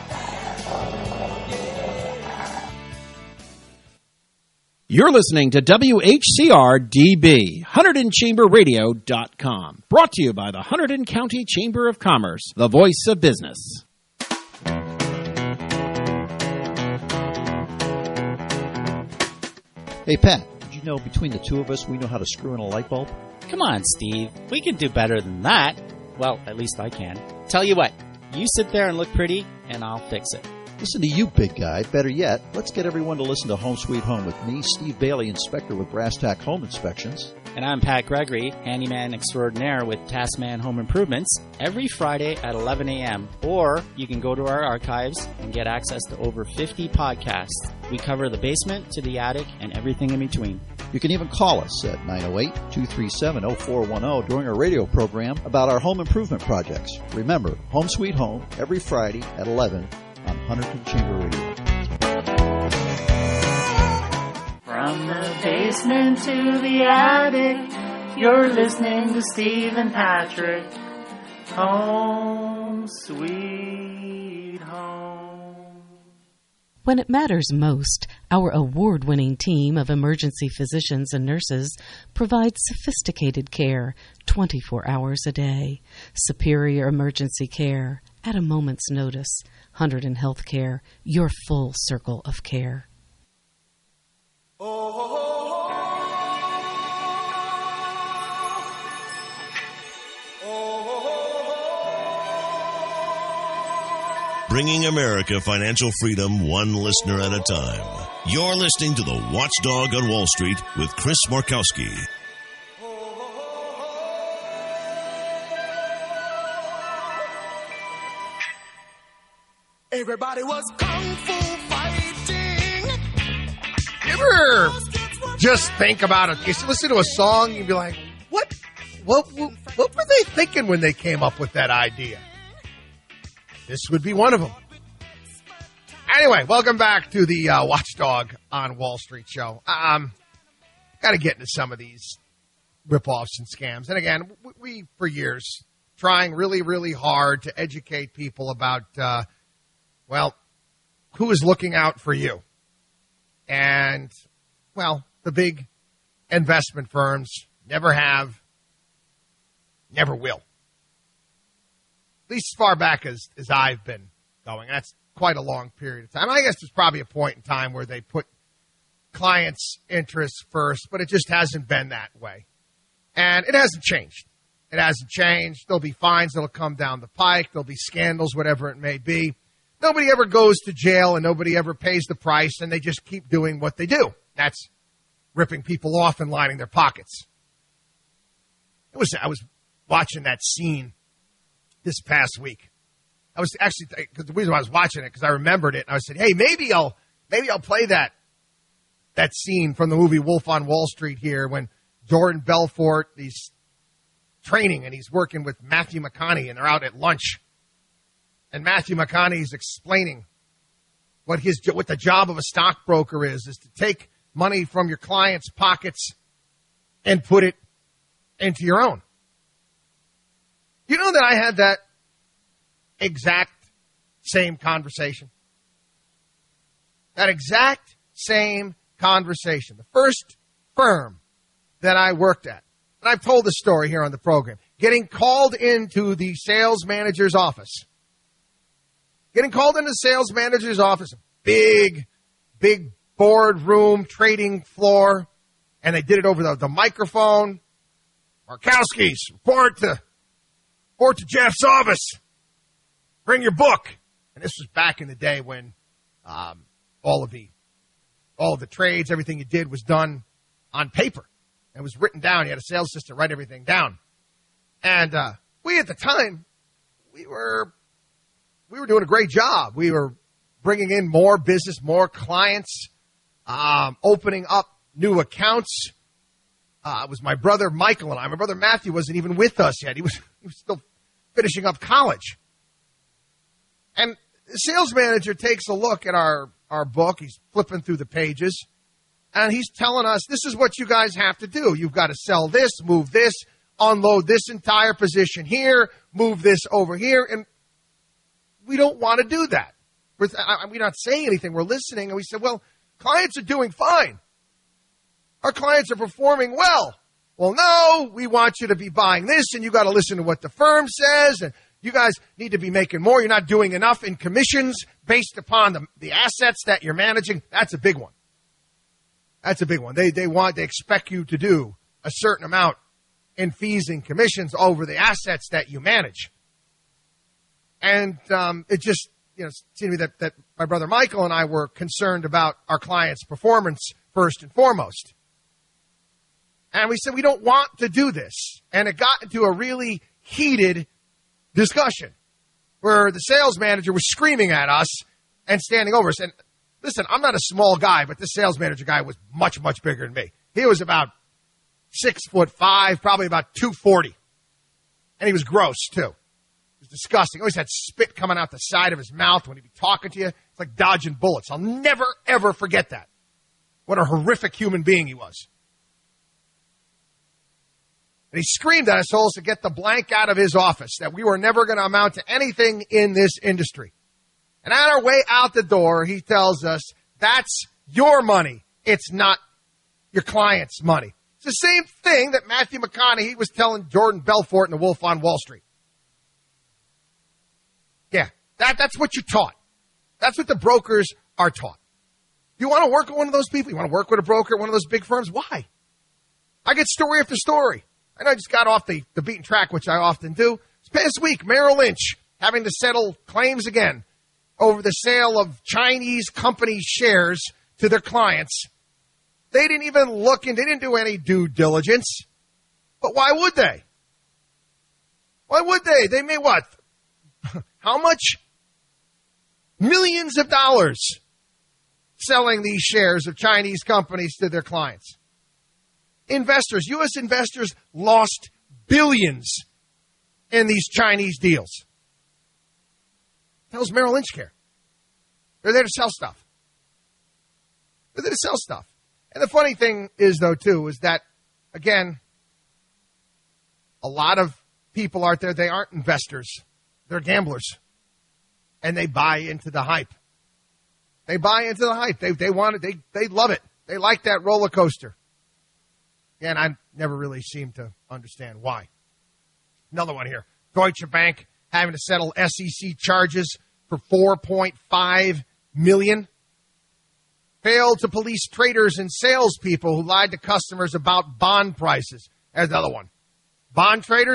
You're listening to W H C R D B, Hunterdon Chamber Radio dot com. Brought to you by the Hunterdon County Chamber of Commerce, the voice of business. Hey, Pat, did you know between the two of us, we know how to screw in a light bulb? Come on, Steve. We can do better than that. Well, at least I can. Tell you what, you sit there and look pretty, and I'll fix it. Listen to you, big guy. Better yet, let's get everyone to listen to Home Sweet Home with me, Steve Bailey, inspector with Brass Tack Home Inspections. And I'm Pat Gregory, handyman extraordinaire with Taskman Home Improvements, every Friday at eleven a.m. Or you can go to our archives and get access to over fifty podcasts. We cover the basement to the attic and everything in between. You can even call us at nine oh eight, two three seven, oh four one oh during our radio program about our home improvement projects. Remember, Home Sweet Home, every Friday at eleven on Hunterdon Chamber Radio. From the basement to the attic, you're listening to Steve and Patrick. Home Sweet Home. When it matters most, our award-winning team of emergency physicians and nurses provides sophisticated care twenty-four hours a day. Superior emergency care at a moment's notice. Hunterdon Healthcare, your full circle of care. Bringing America financial freedom one listener at a time. You're listening to the Watchdog on Wall Street with Chris Markowski. Everybody was kung fu fighting. You ever just think about it? You listen to a song, you'd be like, what, what, what, what were they thinking when they came up with that idea? This would be one of them. Anyway, welcome back to the uh, Watchdog on Wall Street show. Um, got to get into some of these ripoffs and scams. And again, we, for years, trying really, really hard to educate people about, uh, well, who is looking out for you? And, well, the big investment firms never have, never will. At least as far back as, as I've been going. That's quite a long period of time. I guess there's probably a point in time where they put clients' interests first, but it just hasn't been that way. And it hasn't changed. It hasn't changed. There'll be fines that'll come down the pike. There'll be scandals, whatever it may be. Nobody ever goes to jail and nobody ever pays the price, and they just keep doing what they do. That's ripping people off and lining their pockets. It was I was watching that scene this past week. I was actually, because the reason why I was watching it, because I remembered it, and I said, hey, maybe I'll maybe I'll play that that scene from the movie Wolf on Wall Street here when Jordan Belfort, he's training and he's working with Matthew McConaughey, and they're out at lunch. And Matthew McConaughey's explaining what his what the job of a stockbroker is, is to take money from your clients' pockets and put it into your own. You know that I had that exact same conversation? That exact same conversation. The first firm that I worked at, and I've told the story here on the program, getting called into the sales manager's office. Getting called into the sales manager's office, a big, big boardroom trading floor, and they did it over the, the microphone. Markowski's, report to, report to Jeff's office. Bring your book. And this was back in the day when um, all of the all of the trades, everything you did was done on paper. It was written down. You had a sales assistant write everything down. And uh, we, at the time, we were we were doing a great job. We were bringing in more business, more clients, um, opening up new accounts. Uh, it was my brother Michael and I. My brother Matthew wasn't even with us yet. He was, he was still finishing up college. And the sales manager takes a look at our, our book. He's flipping through the pages. And he's telling us, this is what you guys have to do. You've got to sell this, move this, unload this entire position here, move this over here. And we don't want to do that. We're, I, we're not saying anything. We're listening. And we said, well, clients are doing fine. Our clients are performing well. Well, no, we want you to be buying this, and you got to listen to what the firm says, and you guys need to be making more. You're not doing enough in commissions based upon the, the assets that you're managing. That's a big one. That's a big one. They they want, they expect you to do a certain amount in fees and commissions over the assets that you manage. And um, it just, you know, seemed to me that, that my brother Michael and I were concerned about our clients' performance first and foremost. And we said, we don't want to do this. And it got into a really heated discussion where the sales manager was screaming at us and standing over us. And listen, I'm not a small guy, but this sales manager guy was much, much bigger than me. He was about six foot five, probably about two forty. And he was gross, too. It was disgusting. He always had spit coming out the side of his mouth when he'd be talking to you. It's like dodging bullets. I'll never, ever forget that. What a horrific human being he was. And he screamed at us souls to get the blank out of his office, that we were never going to amount to anything in this industry. And on our way out the door, he tells us, that's your money. It's not your client's money. It's the same thing that Matthew McConaughey was telling Jordan Belfort in The Wolf on Wall Street. Yeah, that, that's what you're taught. That's what the brokers are taught. You want to work with one of those people? You want to work with a broker at one of those big firms? Why? I get story after story. I know I just got off the, the beaten track, which I often do. This past week, Merrill Lynch having to settle claims again over the sale of Chinese company shares to their clients. They didn't even look and they didn't do any due diligence. But why would they? Why would they? They made what? How much? Millions of dollars selling these shares of Chinese companies to their clients. Investors, U S investors lost billions in these Chinese deals. What the hell's Merrill Lynch care? They're there to sell stuff. They're there to sell stuff. And the funny thing is, though, too, is that, again, a lot of people out there, they aren't investors. They're gamblers. And they buy into the hype. They buy into the hype. They they want it. They, they love it. They like that roller coaster. And I never really seem to understand why. Another one here. Deutsche Bank having to settle S E C charges for four point five million dollars. Failed to police traders and salespeople who lied to customers about bond prices. There's another one. Bond traders?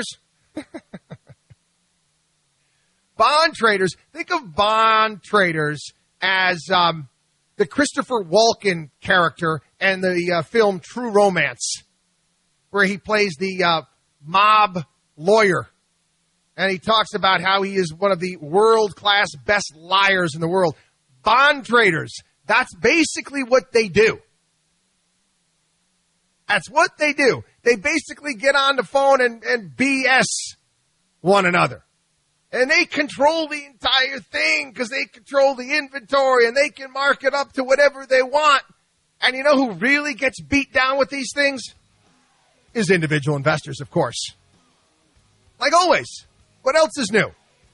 Bond traders. Think of bond traders as um, the Christopher Walken character in the uh, film True Romance, where he plays the uh, mob lawyer. And he talks about how he is one of the world-class best liars in the world. Bond traders, that's basically what they do. That's what they do. They basically get on the phone and, and B S one another. And they control the entire thing because they control the inventory and they can mark it up to whatever they want. And you know who really gets beat down with these things? Is individual investors, of course. Like always. What else is new?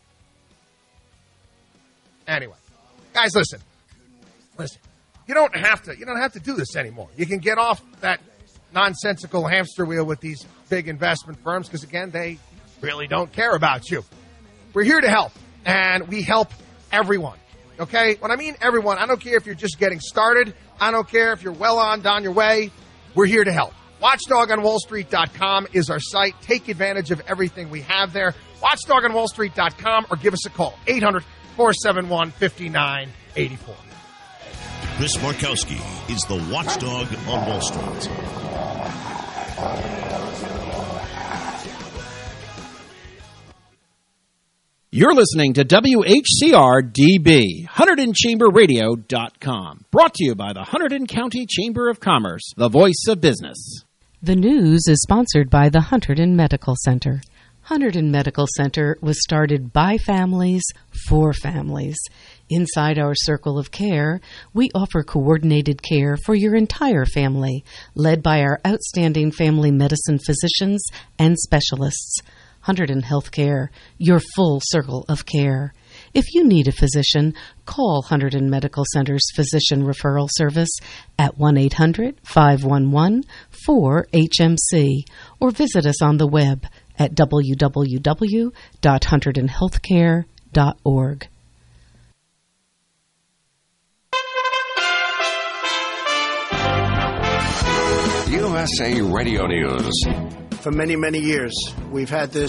Anyway, guys, listen. Listen. You don't have to you don't have to do this anymore. You can get off that nonsensical hamster wheel with these big investment firms because, again, they really don't care about you. We're here to help, and we help everyone. Okay? When I mean everyone, I don't care if you're just getting started. I don't care if you're well on down your way. We're here to help. watchdog on wall street dot com is our site. Take advantage of everything we have there. watchdog on wall street dot com or give us a call. eight hundred, four seven one, five nine eight four. Chris Markowski is the watchdog on Wall Street. You're listening to W H C R D B, Hunterdon Chamber Radio dot com. Brought to you by the Hunterdon County Chamber of Commerce, the voice of business. The news is sponsored by the Hunterdon Medical Center. Hunterdon Medical Center was started by families for families. Inside our circle of care, we offer coordinated care for your entire family, led by our outstanding family medicine physicians and specialists. Hunterdon Healthcare, your full circle of care. If you need a physician, call Hunterdon Medical Center's Physician Referral Service at one eight hundred, five one one, four H M C or visit us on the web at w w w dot hunterdon healthcare dot org. U S A Radio News. For many, many years, we've had this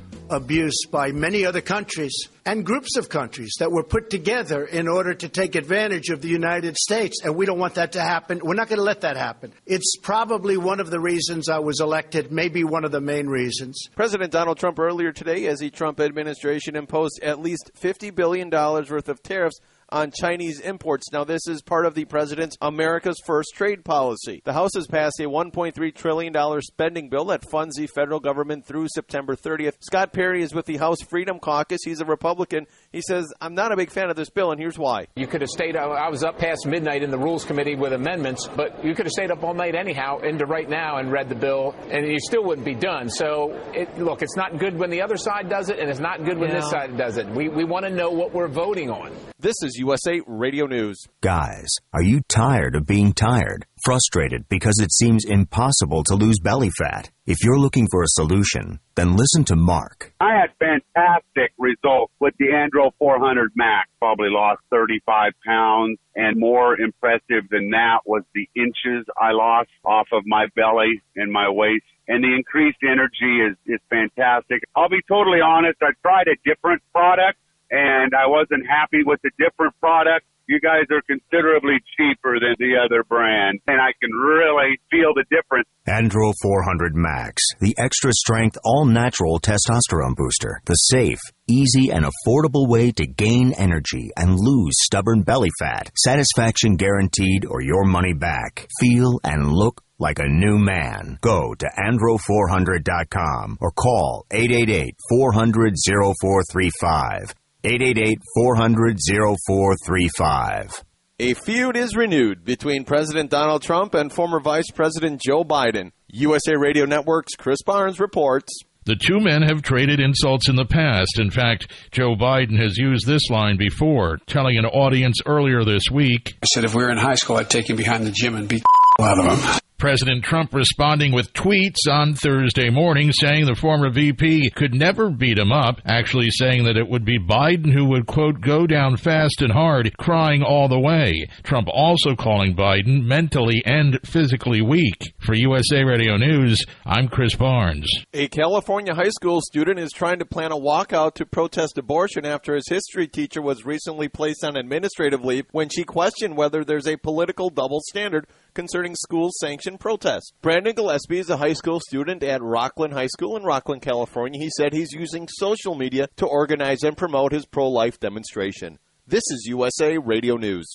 abuse by many other countries and groups of countries that were put together in order to take advantage of the United States, and we don't want that to happen. We're not going to let that happen. It's probably one of the reasons I was elected, maybe one of the main reasons. President Donald Trump earlier today, as the Trump administration imposed at least fifty billion dollars worth of tariffs on Chinese imports. Now, this is part of the president's America's First trade policy. The House has passed a one point three trillion dollars spending bill that funds the federal government through September thirtieth. Scott Perry is with the House Freedom Caucus. He's a Republican. He says, I'm not a big fan of this bill, and here's why. You could have stayed, I was up past midnight in the Rules Committee with amendments, but you could have stayed up all night anyhow into right now and read the bill, and you still wouldn't be done. So, it, look, it's not good when the other side does it, and it's not good when Yeah. this side does it. We, we want to know what we're voting on. This is U S A Radio News. Guys, are you tired of being tired? Frustrated because it seems impossible to lose belly fat? If you're looking for a solution, then listen to Mark. I had fantastic results with the Andro four hundred Max. Probably lost thirty-five pounds, and more impressive than that was the inches I lost off of my belly and my waist. And the increased energy is, is fantastic. I'll be totally honest, I tried a different product, and I wasn't happy with the different product. You guys are considerably cheaper than the other brand, and I can really feel the difference. Andro four hundred Max, the extra-strength, all-natural testosterone booster. The safe, easy, and affordable way to gain energy and lose stubborn belly fat. Satisfaction guaranteed or your money back. Feel and look like a new man. Go to andro four hundred dot com or call eight eight eight, four hundred, oh four three five. eight eight eight, four hundred, oh four three five. A feud is renewed between President Donald Trump and former Vice President Joe Biden. U S A Radio Network's Chris Barnes reports. The two men have traded insults in the past. In fact, Joe Biden has used this line before, telling an audience earlier this week, I said if we were in high school, I'd take him behind the gym and beat the out of him. President Trump responding with tweets on Thursday morning saying the former V P could never beat him up, actually saying that it would be Biden who would, quote, go down fast and hard, crying all the way. Trump also calling Biden mentally and physically weak. For U S A Radio News, I'm Chris Barnes. A California high school student is trying to plan a walkout to protest abortion after his history teacher was recently placed on administrative leave when she questioned whether there's a political double standard concerning school-sanctioned protests. Brandon Gillespie is a high school student at Rockland High School in Rockland, California. He said he's using social media to organize and promote his pro-life demonstration. This is U S A Radio News.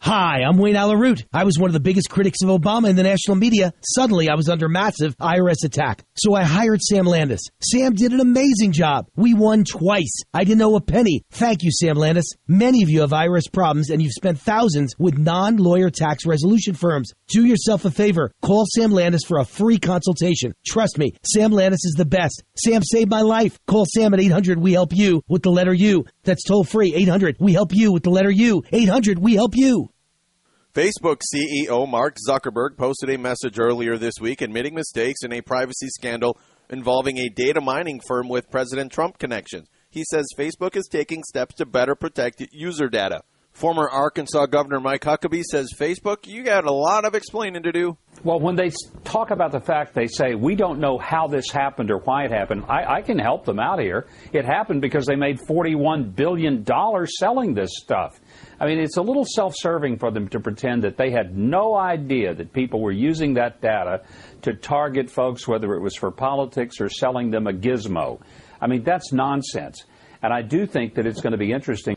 Hi, I'm Wayne Alaroot. I was one of the biggest critics of Obama in the national media. Suddenly, I was under massive I R S attack. So I hired Sam Landis. Sam did an amazing job. We won twice. I didn't owe a penny. Thank you, Sam Landis. Many of you have I R S problems, and you've spent thousands with non-lawyer tax resolution firms. Do yourself a favor. Call Sam Landis for a free consultation. Trust me, Sam Landis is the best. Sam saved my life. Call Sam at eight hundred we help you with the letter U. That's toll free. eight hundred we help you with the letter U. eight hundred we help you. Facebook C E O Mark Zuckerberg posted a message earlier this week admitting mistakes in a privacy scandal involving a data mining firm with President Trump connections. He says Facebook is taking steps to better protect user data. Former Arkansas Governor Mike Huckabee says, Facebook, you got a lot of explaining to do. Well, when they talk about the fact they say, we don't know how this happened or why it happened, I, I can help them out here. It happened because they made forty-one billion dollars selling this stuff. I mean, it's a little self-serving for them to pretend that they had no idea that people were using that data to target folks, whether it was for politics or selling them a gizmo. I mean, that's nonsense. And I do think that it's going to be interesting